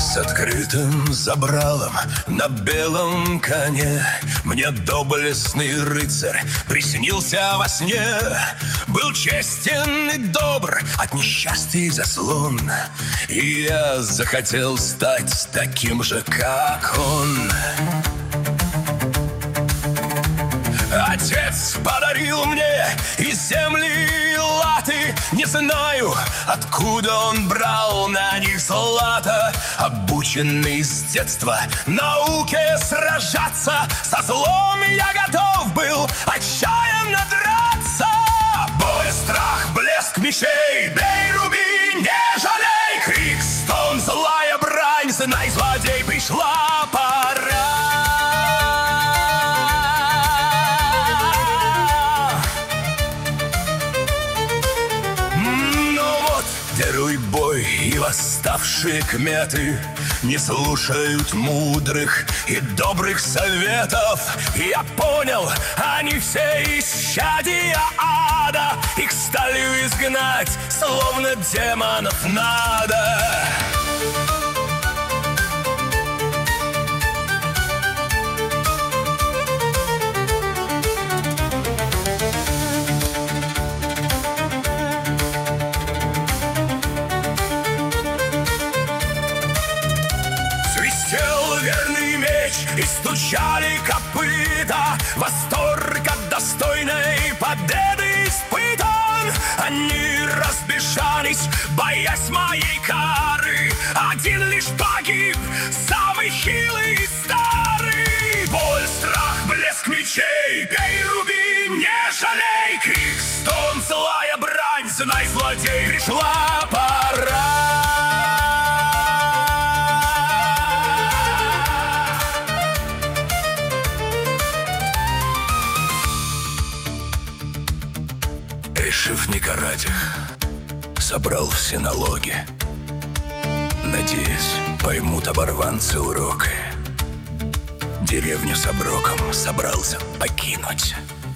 С открытым забралом на белом коне мне доблестный рыцарь приснился во сне. Был честен и добр, от несчастий заслон, и я захотел стать таким же, как он. Отец подарил мне из земли латы. Не знаю, откуда он брал на них злато. Обученный с детства науке сражаться, со злом я готов был отчаянно драться. Боль, страх, блеск мечей, бей, руби, не жалей. Крик, стон, злая брань, знай, злодей, пришла пора. Герой бой и восставшие кметы не слушают мудрых и добрых советов. Я понял, они все исчадия ада. Их сталью изгнать, словно демонов, надо. Верный меч и стучали копыта. Восторг от достойной победы испытан. Они разбежались, боясь моей кары. Один лишь погиб, самый хилый и старый. Боль, страх, блеск мечей, бей, руби, не жалей. Крик, стон, злая брань, знай, злодей, пришла пора. Решив не карать их, собрал все налоги. Надеюсь, поймут оборванцы уроки. Деревню с оброком собрался покинуть.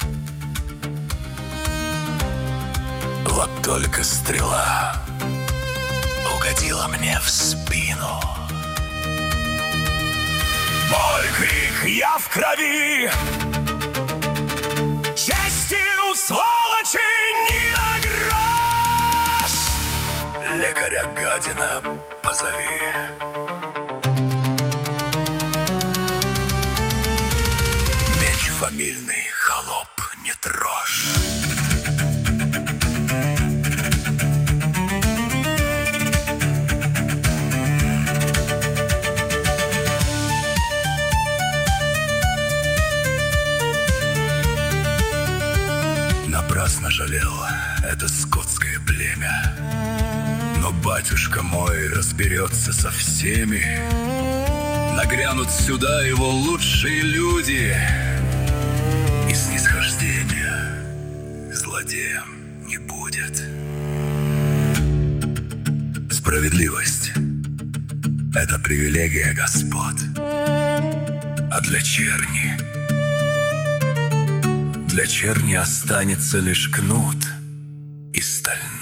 Вот только стрела угодила мне в спину. Боль, крик, я в крови. Чести у сволочи не на грош. Лекаря гадина позови. Меч фамильный, холоп, не трожь. Напрасно жалел это скотское племя. Но батюшка мой разберется со всеми. Нагрянут сюда его лучшие люди, и снисхождения злодеям не будет. Справедливость — это привилегия господ. А для черни останется лишь кнут и стальной.